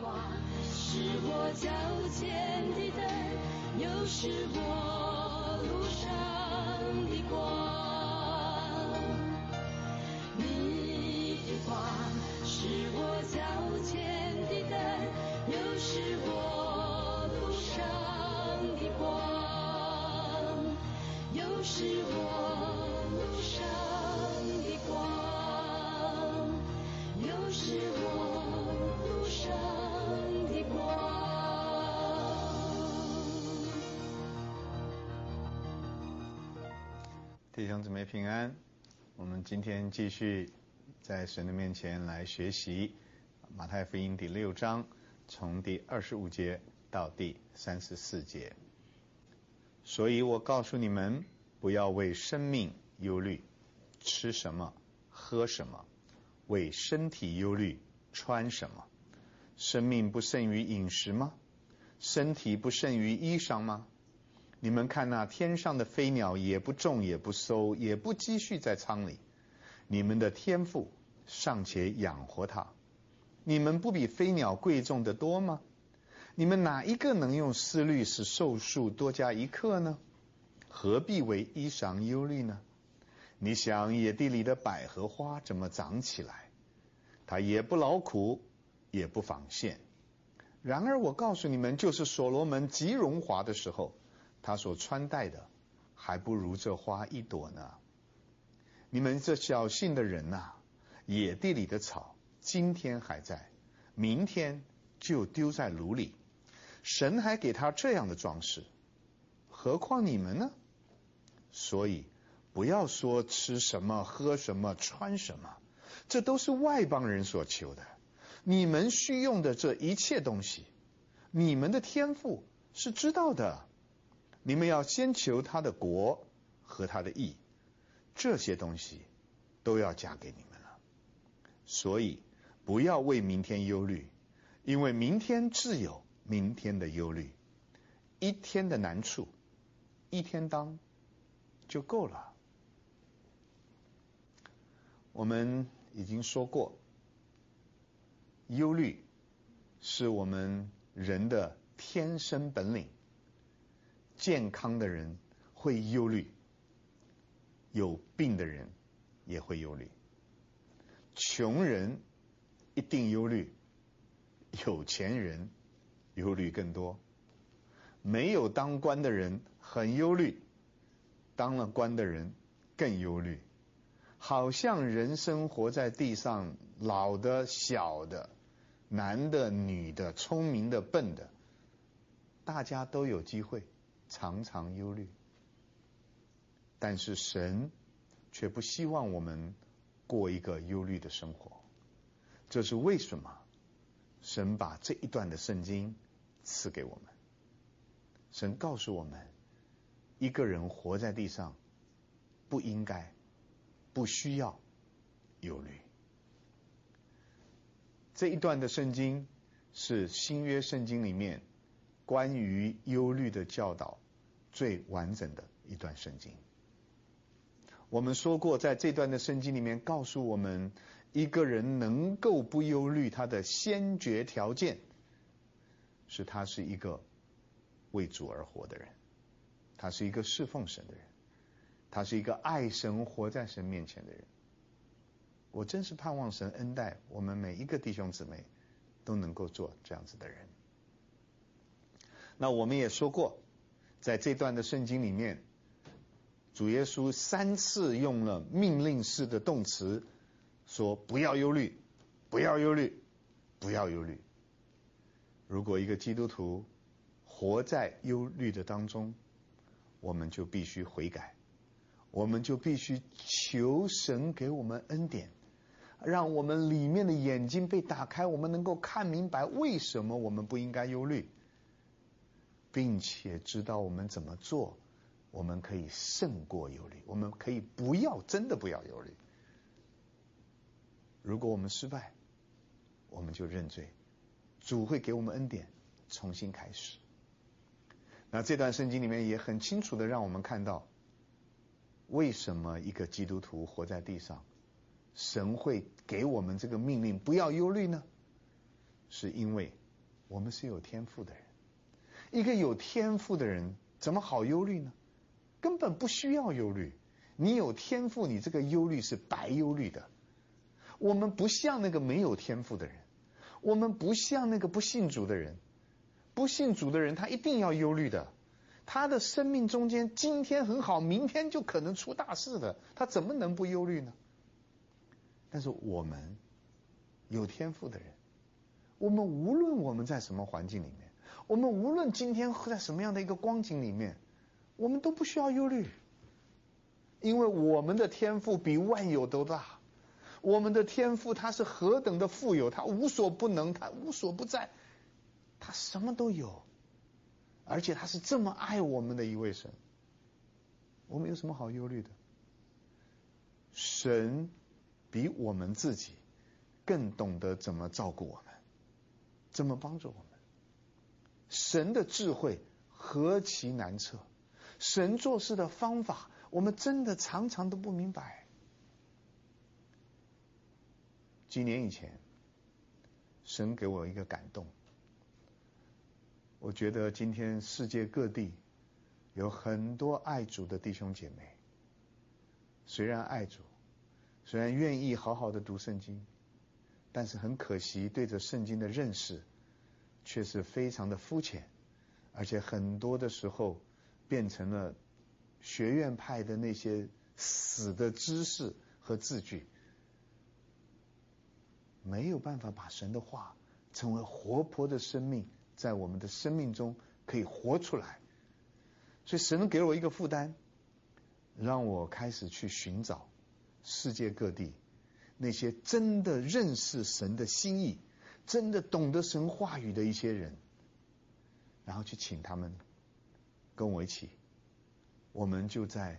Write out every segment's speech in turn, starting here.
话是我脚前的灯，又是我路上的光。你的话是我脚前的灯，又是我路上的光，又是我路上的光，又是我路上的光。 弟兄姊妹平安，我们今天继续在神的面前来学习马太福音第6章，从第25节到第34节。所以我告诉你们，不要为生命忧虑，吃什么喝什么；为身体忧虑，穿什么。生命不胜于饮食吗？身体不胜于衣裳吗？你们看那天上的飞鸟，也不种也不收，也不积蓄在仓里，你们的天父尚且养活它，你们不比飞鸟贵重得多吗？你们哪一个能用思虑使寿数多加一刻呢？何必为衣裳忧虑呢？你想野地里的百合花怎么长起来？它也不劳苦，也不纺线。然而我告诉你们，就是所罗门极荣华的时候，他所穿戴的还不如这花一朵呢。你们这小信的人啊，野地里的草今天还在，明天就丢在炉里，神还给他这样的装饰，何况你们呢？所以不要说吃什么喝什么穿什么，这都是外邦人所求的。你们需用的这一切东西，你们的天父是知道的。你们要先求他的国和他的义，这些东西都要加给你们了。所以不要为明天忧虑，因为明天自有明天的忧虑。一天的难处，一天当就够了。我们已经说过，忧虑是我们人的天生本领。健康的人会忧虑，有病的人也会忧虑。穷人一定忧虑，有钱人忧虑更多。没有当官的人很忧虑，当了官的人更忧虑。好像人生活在地上，老的小的，男的女的，聪明的笨的，大家都有机会常常忧虑。但是神却不希望我们过一个忧虑的生活。这是为什么神把这一段的圣经赐给我们。神告诉我们，一个人活在地上不应该不需要忧虑。这一段的圣经是新约圣经里面关于忧虑的教导最完整的一段圣经。我们说过，在这段的圣经里面告诉我们，一个人能够不忧虑，他的先决条件是他是一个为主而活的人，他是一个侍奉神的人，他是一个爱神活在神面前的人。我真是盼望神恩待我们每一个弟兄姊妹都能够做这样子的人。那我们也说过，在这段的圣经里面，主耶稣3次用了命令式的动词，说不要忧虑，不要忧虑，不要忧虑。如果一个基督徒活在忧虑的当中，我们就必须悔改，我们就必须求神给我们恩典，让我们里面的眼睛被打开，我们能够看明白为什么我们不应该忧虑，并且知道我们怎么做，我们可以胜过忧虑，我们可以真的不要忧虑。如果我们失败，我们就认罪，主会给我们恩典，重新开始。那这段圣经里面也很清楚的让我们看到，为什么一个基督徒活在地上，神会给我们这个命令不要忧虑呢？是因为我们是有天赋的人。一个有天赋的人怎么好忧虑呢？根本不需要忧虑。你有天赋，你这个忧虑是白忧虑的。我们不像那个没有天赋的人，我们不像那个不信主的人。不信主的人他一定要忧虑的，他的生命中间今天很好，明天就可能出大事的，他怎么能不忧虑呢？但是我们有天赋的人，我们无论我们在什么环境里面，我们无论今天在什么样的一个光景里面，我们都不需要忧虑，因为我们的天赋比万有都大。我们的天赋他是何等的富有，他无所不能，他无所不在，他什么都有，而且他是这么爱我们的一位神。我们有什么好忧虑的？神比我们自己更懂得怎么照顾我们，怎么帮助我们。神的智慧何其难测，神做事的方法我们真的常常都不明白。几年以前，神给我一个感动，我觉得今天世界各地有很多爱主的弟兄姐妹，虽然爱主，虽然愿意好好的读圣经，但是很可惜对着圣经的认识却是非常的肤浅，而且很多的时候变成了学院派的那些死的知识和字句，没有办法把神的话成为活泼的生命，在我们的生命中可以活出来。所以神给了我一个负担，让我开始去寻找世界各地那些真的认识神的心意，真的懂得神话语的一些人，然后去请他们跟我一起，我们就在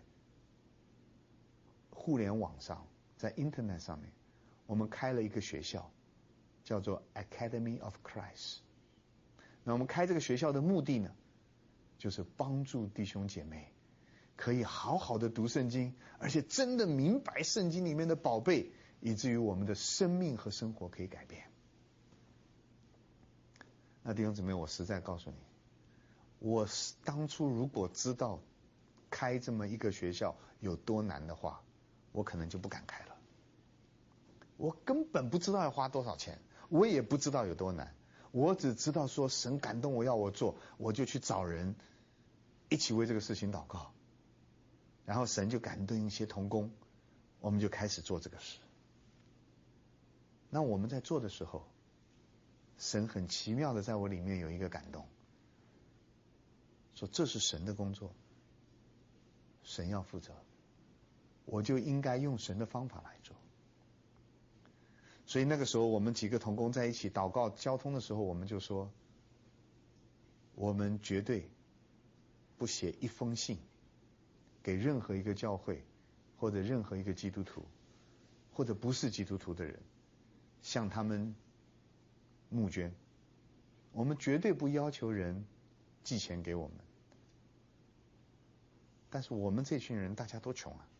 互联网上，在 Internet 上面，我们开了一个学校，叫做 Academy of Christ。 那我们开这个学校的目的呢，就是帮助弟兄姐妹可以好好的读圣经，而且真的明白圣经里面的宝贝，以至于我们的生命和生活可以改变。那弟兄姊妹，我实在告诉你，我当初如果知道开这么一个学校有多难的话，我可能就不敢开了。我根本不知道要花多少钱，我也不知道有多难，我只知道说神感动我要我做，我就去找人一起为这个事情祷告，然后神就感动一些同工，我们就开始做这个事。那我们在做的时候，神很奇妙的在我里面有一个感动，说这是神的工作，神要负责，我就应该用神的方法来做。所以那个时候我们几个同工在一起祷告交通的时候，我们就说，我们绝对不写一封信给任何一个教会或者任何一个基督徒或者不是基督徒的人向他们募捐，我们绝对不要求人寄钱给我们。但是我们这群人大家都穷啊，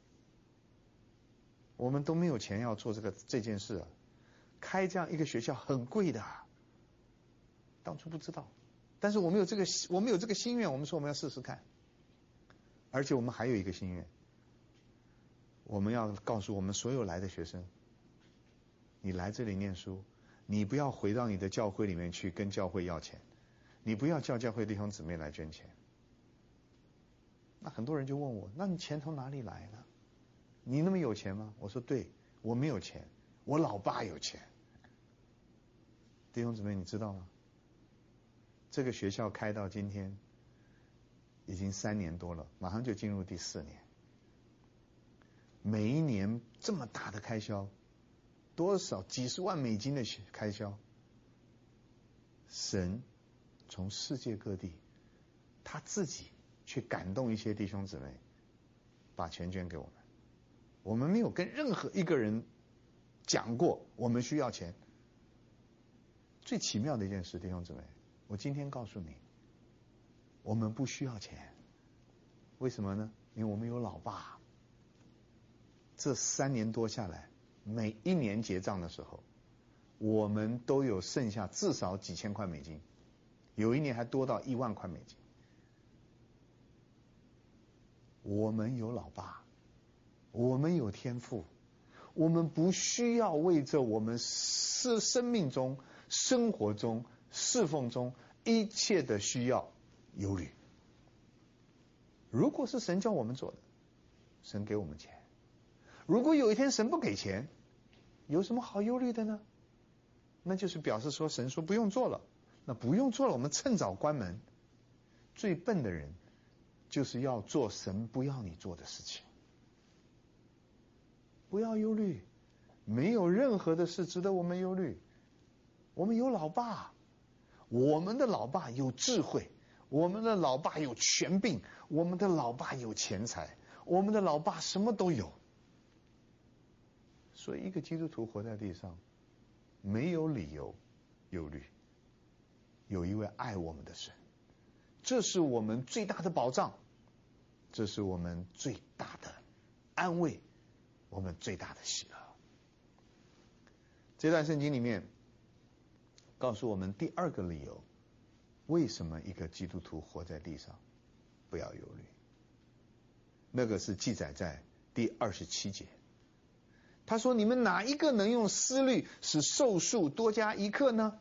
我们都没有钱要做这件事啊，开这样一个学校很贵的啊，当初不知道，但是我们有这个心愿，我们说我们要试试看，而且我们还有一个心愿，我们要告诉我们所有来的学生，你来这里念书，你不要回到你的教会里面去跟教会要钱，你不要叫教会弟兄姊妹来捐钱。那很多人就问我，那你钱从哪里来呢？你那么有钱吗？我说对，我没有钱，我老爸有钱。弟兄姊妹，你知道吗？这个学校开到今天已经3年多了，马上就进入第4年。每一年这么大的开销，多少几十万美金的开销，神从世界各地他自己去感动一些弟兄姊妹，把钱捐给我们。我们没有跟任何一个人讲过我们需要钱。最奇妙的一件事，弟兄姊妹，我今天告诉你，我们不需要钱。为什么呢？因为我们有老爸。这3年多下来，每一年结账的时候， 我们都有剩下至少几千块美金，有一年还多到1万块美金。我们有老爸，我们有天赋，我们不需要为着我们生命中、生活中、侍奉中一切的需要忧虑。如果是神叫我们做的，神给我们钱；如果有一天神不给钱，有什么好忧虑的呢？那就是表示说神说不用做了，那不用做了，我们趁早关门。最笨的人就是要做神不要你做的事情。不要忧虑，没有任何的事值得我们忧虑。我们有老爸，我们的老爸有智慧，我们的老爸有权柄，我们的老爸有钱财，我们的老爸什么都有。所以一个基督徒活在地上，没有理由忧虑。有一位爱我们的神，这是我们最大的保障，这是我们最大的安慰，我们最大的喜乐。这段圣经里面告诉我们第二个理由，为什么一个基督徒活在地上不要忧虑。那个是记载在第27节。他说：你们哪一个能用思虑使寿数多加1刻呢？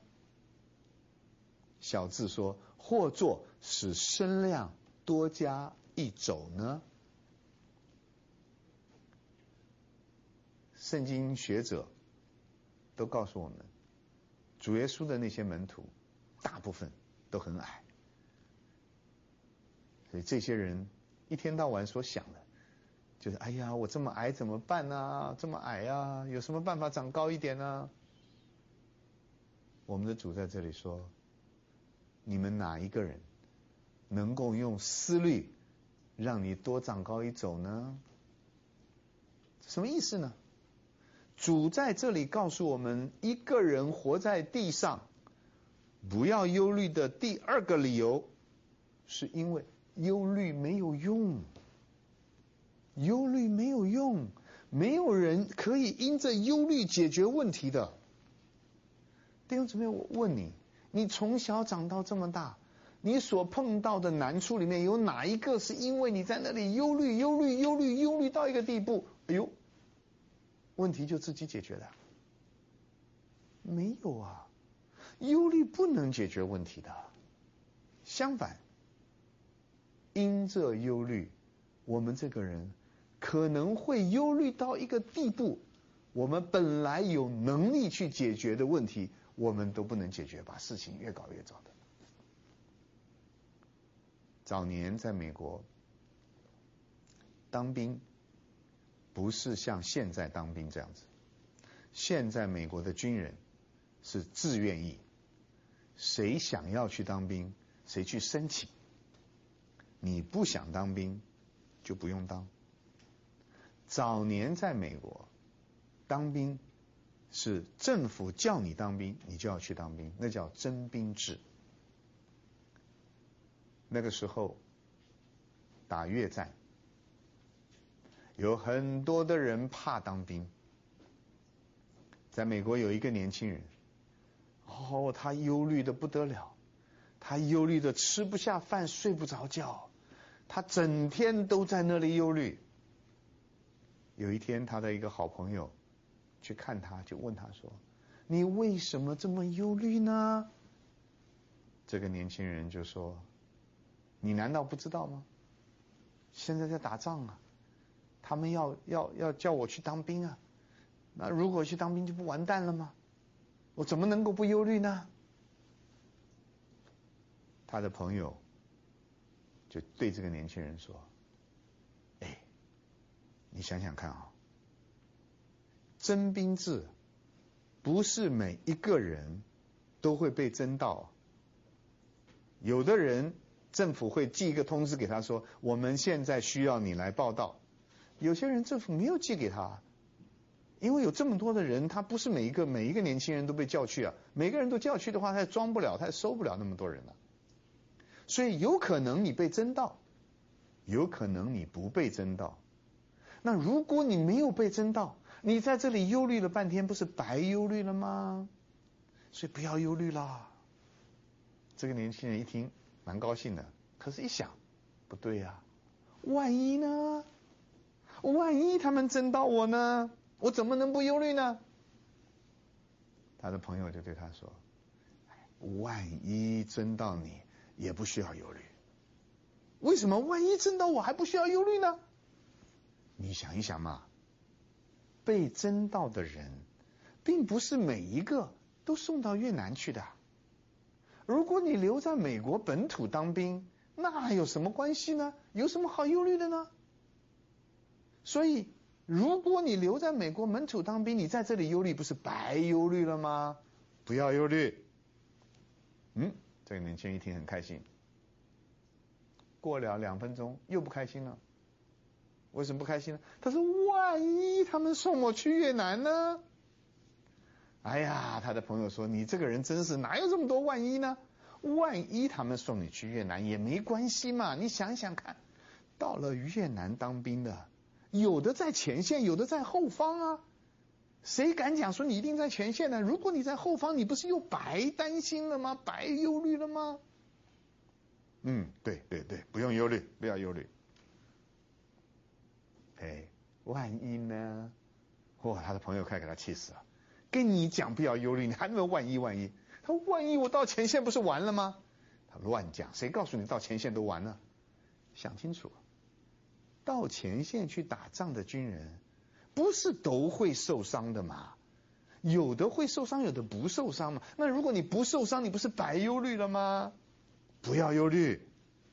小字说：或作使身量多加1肘呢？圣经学者都告诉我们，主耶稣的那些门徒大部分都很矮，所以这些人一天到晚所想的就是哎呀，我这么矮怎么办啊？这么矮啊，有什么办法长高一点啊？我们的主在这里说，你们哪一个人能够用思虑让你多长高1肘呢？什么意思呢？主在这里告诉我们，一个人活在地上不要忧虑的第二个理由，是因为忧虑没有用。忧虑没有用，没有人可以因着忧虑解决问题的。弟兄姊妹，我问你，你从小长到这么大，你所碰到的难处里面有哪一个是因为你在那里忧虑到一个地步，哎呦，问题就自己解决的？没有啊，忧虑不能解决问题的。相反，因着忧虑，我们这个人可能会忧虑到一个地步，我们本来有能力去解决的问题，我们都不能解决，把事情越搞越糟的。早年在美国当兵，不是像现在当兵这样子。现在美国的军人是自愿役，谁想要去当兵，谁去申请。你不想当兵，就不用当。早年在美国当兵是政府叫你当兵，你就要去当兵，那叫征兵制。那个时候打越战，有很多的人怕当兵。在美国有一个年轻人，他忧虑的不得了，他忧虑的吃不下饭，睡不着觉，他整天都在那里忧虑。有一天他的一个好朋友去看他，就问他说，你为什么这么忧虑呢？这个年轻人就说，你难道不知道吗？现在在打仗啊，他们要叫我去当兵啊，那如果去当兵就不完蛋了吗？我怎么能够不忧虑呢？他的朋友就对这个年轻人说，你想想看啊，征兵制不是每一个人都会被征到，有的人政府会寄一个通知给他说，我们现在需要你来报到。有些人政府没有寄给他，因为有这么多的人，他不是每一个年轻人都被叫去啊，每个人都叫去的话，他也装不了，他也收不了那么多人了。所以有可能你被征到，有可能你不被征到。那如果你没有被征到，你在这里忧虑了半天，不是白忧虑了吗？ 所以不要忧虑啦。这个年轻人一听蛮高兴的，可是一想，不对呀，万一呢？万一他们真到我呢？我怎么能不忧虑呢？他的朋友就对他说，万一真到你也不需要忧虑。为什么万一真到我还不需要忧虑呢？你想一想嘛，被征到的人并不是每一个都送到越南去的。如果你留在美国本土当兵，那还有什么关系呢？有什么好忧虑的呢？所以如果你留在美国本土当兵，你在这里忧虑不是白忧虑了吗？不要忧虑。这个年轻人一听很开心。过了2分钟又不开心了。为什么不开心呢？他说万一他们送我去越南呢？哎呀，他的朋友说，你这个人真是哪有这么多万一呢？万一他们送你去越南也没关系嘛，你想想看，到了越南当兵的，有的在前线，有的在后方啊。谁敢讲说你一定在前线呢？如果你在后方，你不是又白担心了吗？白忧虑了吗？对，不用忧虑，不要忧虑。万一呢？他的朋友快给他气死了。跟你讲不要忧虑，你还能万一？他说万一我到前线不是完了吗？他乱讲，谁告诉你到前线都完了？想清楚，到前线去打仗的军人不是都会受伤的嘛？有的会受伤，有的不受伤嘛。那如果你不受伤，你不是白忧虑了吗？不要忧虑。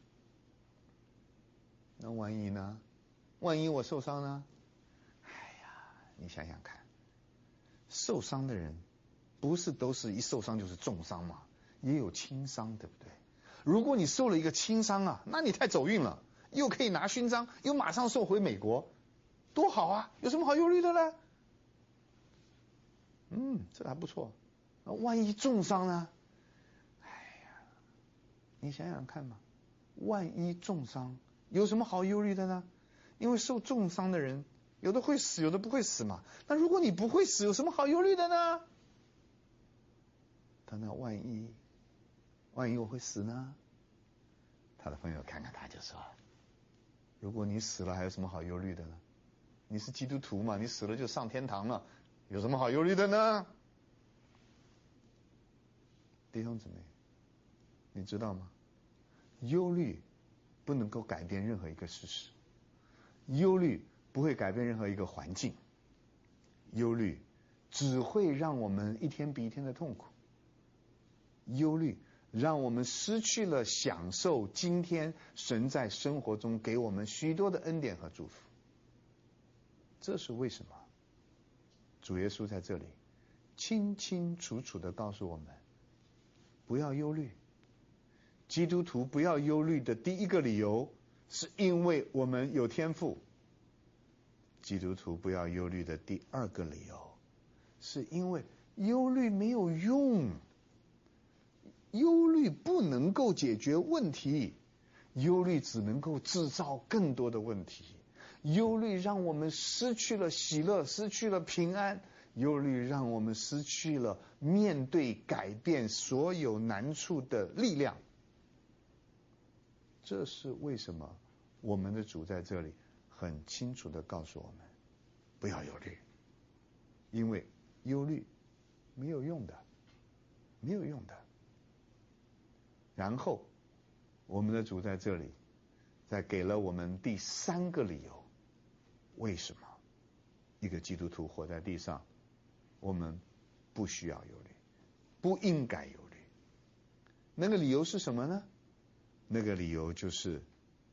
那万一呢？万一我受伤呢？你想想看，受伤的人不是都是一受伤就是重伤嘛？也有轻伤，对不对？如果你受了一个轻伤啊，那你太走运了，又可以拿勋章，又马上送回美国，多好啊！有什么好忧虑的呢？这还不错。万一重伤呢？你想想看嘛，万一重伤有什么好忧虑的呢？因为受重伤的人有的会死，有的不会死嘛。那如果你不会死，有什么好忧虑的呢？他那万一我会死呢？他的朋友看看他就说，如果你死了还有什么好忧虑的呢？你是基督徒嘛，你死了就上天堂了，有什么好忧虑的呢？弟兄姊妹，你知道吗？忧虑不能够改变任何一个事实，忧虑不会改变任何一个环境，忧虑只会让我们一天比一天的痛苦，忧虑让我们失去了享受今天神在生活中给我们许多的恩典和祝福。这是为什么？主耶稣在这里清清楚楚地告诉我们，不要忧虑。基督徒不要忧虑的第一个理由，是因为我们有天赋。基督徒不要忧虑的第二个理由，是因为忧虑没有用，忧虑不能够解决问题，忧虑只能够制造更多的问题。忧虑让我们失去了喜乐，失去了平安，忧虑让我们失去了面对改变所有难处的力量。这是为什么我们的主在这里很清楚地告诉我们，不要忧虑，因为忧虑没有用的，没有用的。然后我们的主在这里再给了我们第三个理由，为什么一个基督徒活在地上，我们不需要忧虑，不应该忧虑。那个理由是什么呢？那个理由就是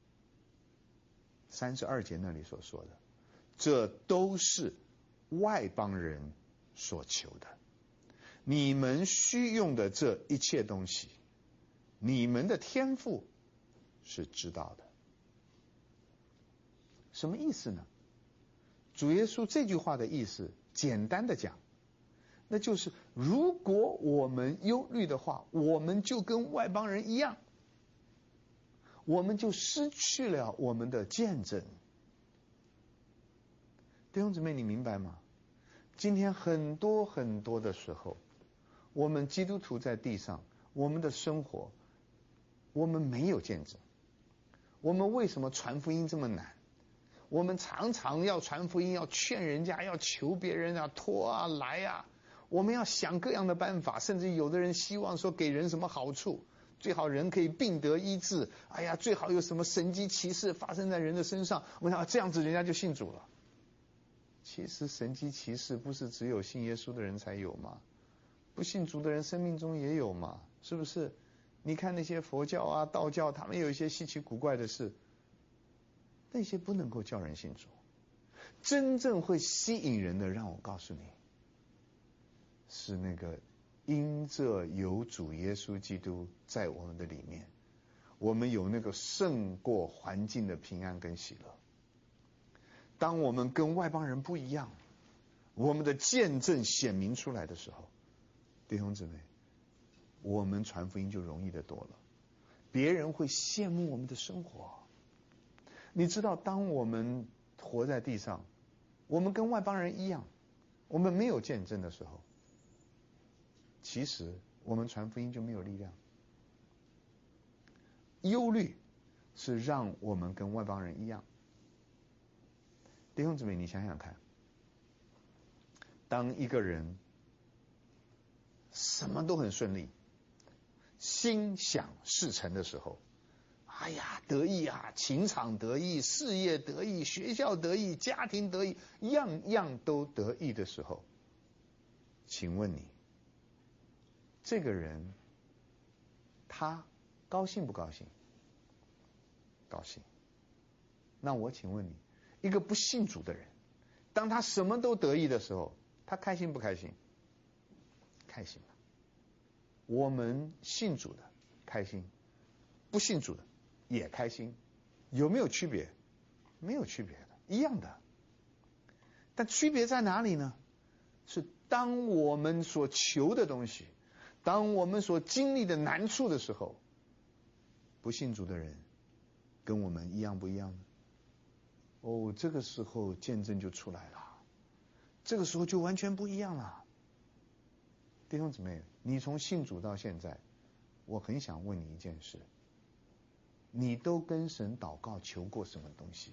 32节那里所说的，这都是外邦人所求的。你们需用的这一切东西，你们的天父是知道的。什么意思呢？主耶稣这句话的意思，简单的讲，那就是如果我们忧虑的话，我们就跟外邦人一样，我们就失去了我们的见证。弟兄姊妹，你明白吗？今天很多很多的时候， 我们基督徒在地上，我们的生活，我们没有见证。我们为什么传福音这么难？我们常常要传福音，要劝人家，要求别人啊，拖啊，来啊，我们要想各样的办法，甚至有的人希望说给人什么好处，最好人可以病得医治，哎呀，最好有什么神迹奇事发生在人的身上，我想这样子人家就信主了。其实神迹奇事不是只有信耶稣的人才有吗？不信主的人生命中也有嘛，是不是？你看那些佛教啊、道教，他们有一些稀奇古怪的事，那些不能够叫人信主。真正会吸引人的，让我告诉你，是那个因着有主耶稣基督在我们的里面，我们有那个胜过环境的平安跟喜乐。当我们跟外邦人不一样，我们的见证显明出来的时候，弟兄姊妹，我们传福音就容易得多了，别人会羡慕我们的生活。你知道，当我们活在地上，我们跟外邦人一样，我们没有见证的时候，其实我们传福音就没有力量。忧虑是让我们跟外邦人一样。弟兄姊妹，你想想看，当一个人什么都很顺利，心想事成的时候，哎呀，得意啊，情场得意，事业得意，学校得意，家庭得意，样样都得意的时候，请问你，这个人他高兴不高兴？高兴。那我请问你，一个不信主的人，当他什么都得意的时候，他开心不开心？开心。我们信主的开心，不信主的也开心，有没有区别？没有区别的，一样的。但区别在哪里呢？是当我们所求的东西，当我们所经历的难处的时候，不信主的人跟我们一样不一样呢？哦，这个时候见证就出来了，这个时候就完全不一样了。弟兄姊妹，你从信主到现在，我很想问你一件事，你都跟神祷告求过什么东西？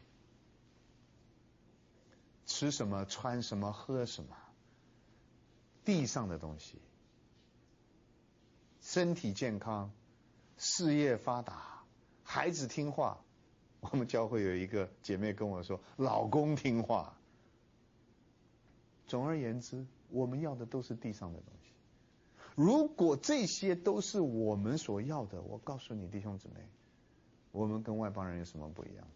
吃什么，穿什么，喝什么？地上的东西，身体健康，事业发达，孩子听话。我们教会有一个姐妹跟我说，老公听话。总而言之，我们要的都是地上的东西。如果这些都是我们所要的，我告诉你弟兄姊妹，我们跟外邦人有什么不一样？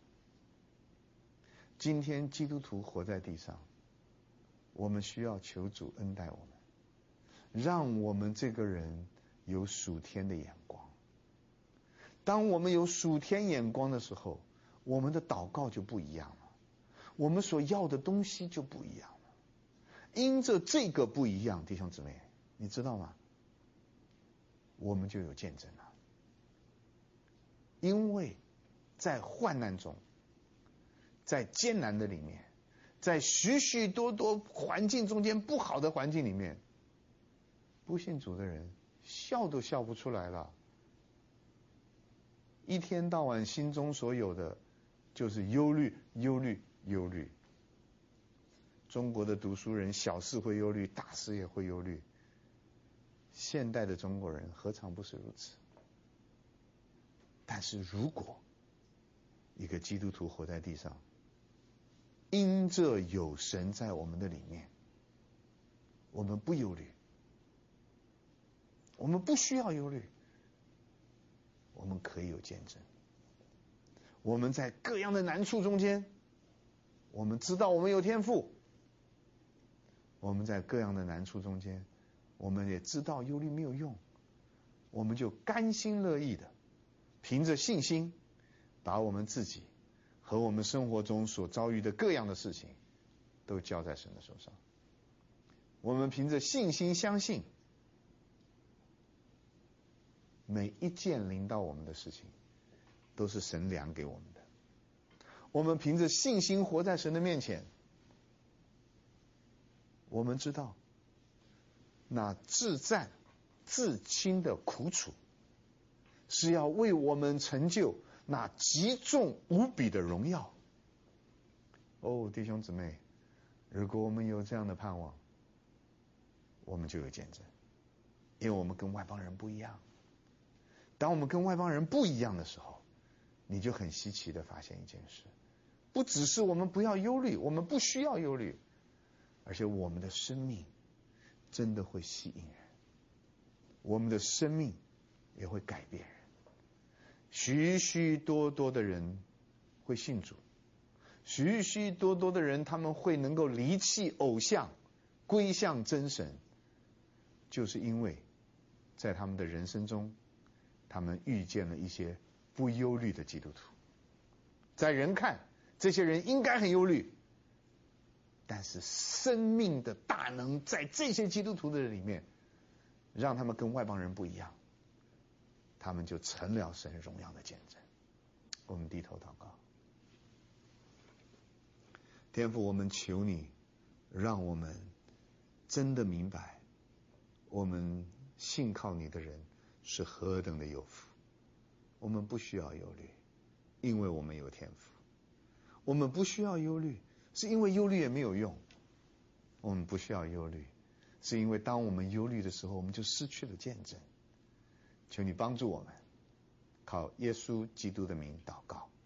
今天基督徒活在地上，我们需要求主恩待我们，让我们这个人有属天的眼光。当我们有属天眼光的时候，我们的祷告就不一样了，我们所要的东西就不一样了。因着这个不一样，弟兄姊妹，你知道吗？我们就有见证了。因为在患难中，在艰难的里面，在许许多多环境中间不好的环境里面，不信主的人笑都笑不出来了，一天到晚心中所有的就是忧虑，忧虑，忧虑。中国的读书人小事会忧虑，大事也会忧虑。现代的中国人何尝不是如此？但是如果一个基督徒活在地上，因着有神在我们的里面，我们不忧虑，我们不需要忧虑，我们可以有见证。我们在各样的难处中间，我们知道我们有天赋，我们在各样的难处中间，我们也知道忧虑没有用，我们就甘心乐意的凭着信心，把我们自己和我们生活中所遭遇的各样的事情都交在神的手上。我们凭着信心相信，每一件临到我们的事情都是神量给我们的。我们凭着信心活在神的面前，我们知道那至战至亲的苦楚，是要为我们成就那极重无比的荣耀。哦，弟兄姊妹，如果我们有这样的盼望，我们就有见证，因为我们跟外邦人不一样。当我们跟外邦人不一样的时候，你就很稀奇的发现一件事，不只是我们不要忧虑，我们不需要忧虑，而且我们的生命真的会吸引人，我们的生命也会改变人。许许多多的人会信主，许许多多的人他们会能够离弃偶像，归向真神，就是因为在他们的人生中，他们遇见了一些不忧虑的基督徒。在人看，这些人应该很忧虑，但是生命的大能在这些基督徒的里面，让他们跟外邦人不一样，他们就成了神荣耀的见证。我们低头祷告。天父，我们求你让我们真的明白，我们信靠你的人是何等的有福。我们不需要忧虑，因为我们有天赋。我们不需要忧虑，是因为忧虑也没有用。我们不需要忧虑，是因为当我们忧虑的时候，我们就失去了见证。求你帮助我们，靠耶稣基督的名祷告。